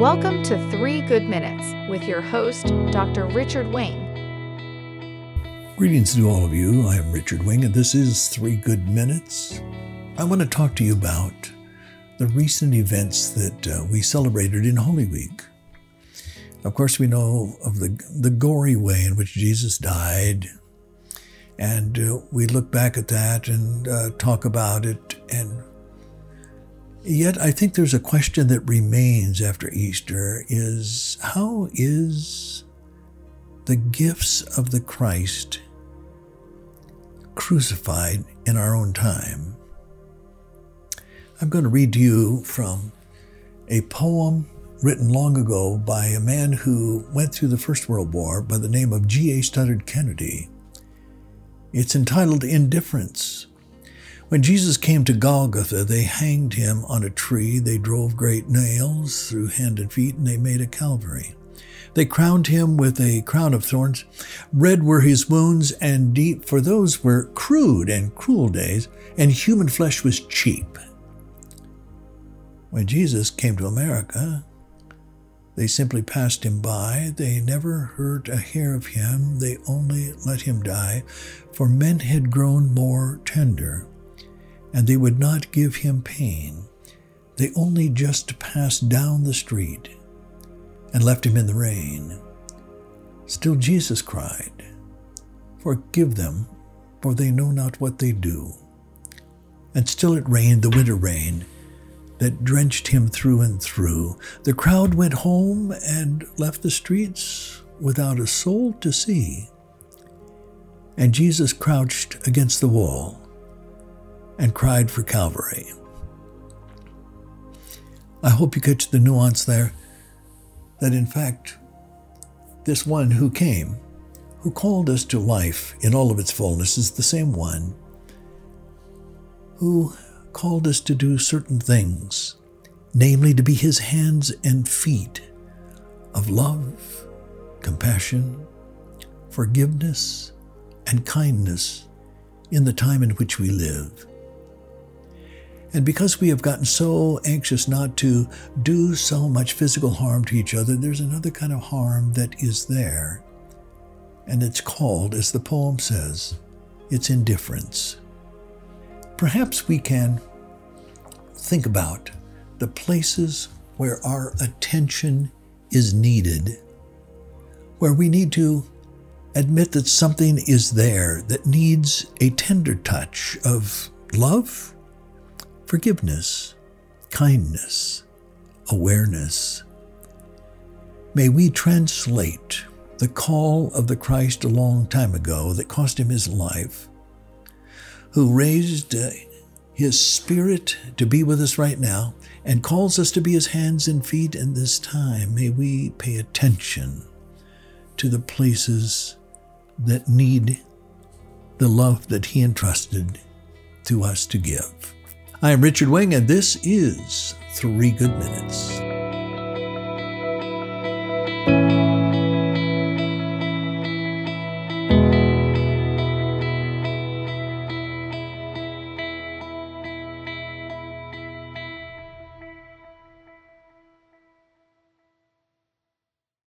Welcome to 3 Good Minutes with your host, Dr. Richard Wing. Greetings to all of you. I am Richard Wing, and this is 3 Good Minutes. I want to talk to you about the recent events that we celebrated in Holy Week. Of course, we know of the gory way in which Jesus died, and we look back at that and talk about it. And yet, I think there's a question that remains after Easter is, how is the gifts of the Christ crucified in our own time? I'm going to read to you from a poem written long ago by a man who went through the First World War by the name of G.A. Studdard Kennedy. It's entitled Indifference. When Jesus came to Golgotha, they hanged him on a tree. They drove great nails through hand and feet, and they made a Calvary. They crowned him with a crown of thorns. Red were his wounds and deep, for those were crude and cruel days, and human flesh was cheap. When Jesus came to America, they simply passed him by. They never hurt a hair of him. They only let him die, for men had grown more tender, and they would not give him pain. They only just passed down the street and left him in the rain. Still Jesus cried, "Forgive them, for they know not what they do." And still it rained, the winter rain, that drenched him through and through. The crowd went home and left the streets without a soul to see. And Jesus crouched against the wall and cried for Calvary. I hope you catch the nuance there, that in fact, this one who came, who called us to life in all of its fullness, is the same one who called us to do certain things, namely to be his hands and feet of love, compassion, forgiveness, and kindness in the time in which we live. And because we have gotten so anxious not to do so much physical harm to each other, there's another kind of harm that is there. And it's called, as the poem says, it's indifference. Perhaps we can think about the places where our attention is needed, where we need to admit that something is there that needs a tender touch of love, forgiveness, kindness, awareness. May we translate the call of the Christ a long time ago that cost him his life, who raised his Spirit to be with us right now and calls us to be his hands and feet in this time. May we pay attention to the places that need the love that he entrusted to us to give. I am Richard Wing, and this is 3 Good Minutes.